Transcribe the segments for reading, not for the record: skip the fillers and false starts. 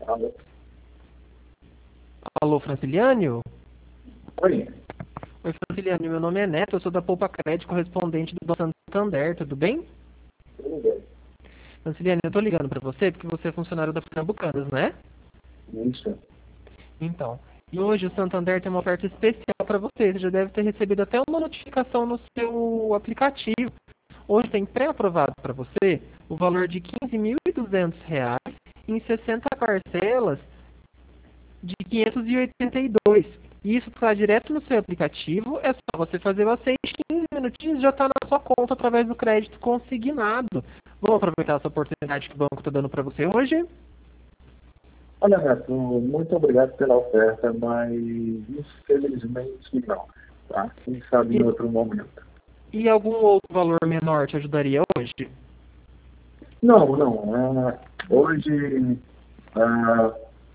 Alô? Alô, Franciliânio? Oi, Oi, Franciliânio, meu nome é Neto, eu sou da Poupa Crédito, correspondente do Banco Santander, tudo bem? tudo bem? Franciliânio, eu tô ligando pra você porque você é funcionário da Pernambucanas, né? Isso. Então, e hoje o Santander tem uma oferta especial para você, você já deve ter recebido até uma notificação no seu aplicativo. Hoje tem pré-aprovado para você o valor de R$ 15.200 em 60 parcelas de 582. E isso está direto no seu aplicativo, é só você fazer o aceite, 15 minutinhos já está na sua conta através do crédito consignado. Vamos aproveitar essa oportunidade que o banco está dando para você hoje? Olha, Neto, muito obrigado pela oferta, mas infelizmente não, tá? Quem sabe em E, outro momento. e algum outro valor menor te ajudaria hoje? Não, não. Hoje, ah,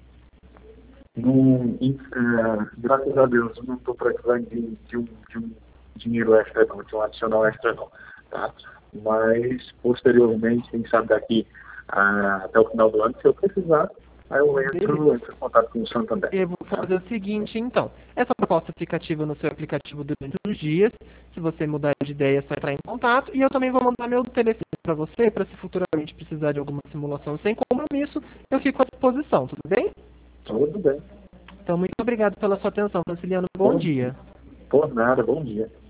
graças a Deus, não estou precisando de um dinheiro extra, não, de um adicional extra, não, tá? Mas, posteriormente, quem sabe daqui até o final do ano, se eu precisar, aí eu entro Beleza. em contato com o Santander, Eu vou tá? fazer o seguinte, então. Essa proposta fica ativa no seu aplicativo durante uns dias. Se você mudar de ideia, é só entrar em contato. E eu também vou mandar meu telefone para você, para se futuramente precisar de alguma simulação sem compromisso, eu fico à disposição, tudo bem? Tudo bem. Então, muito obrigado pela sua atenção, Franciliano. Bom Por, dia. por nada, bom dia.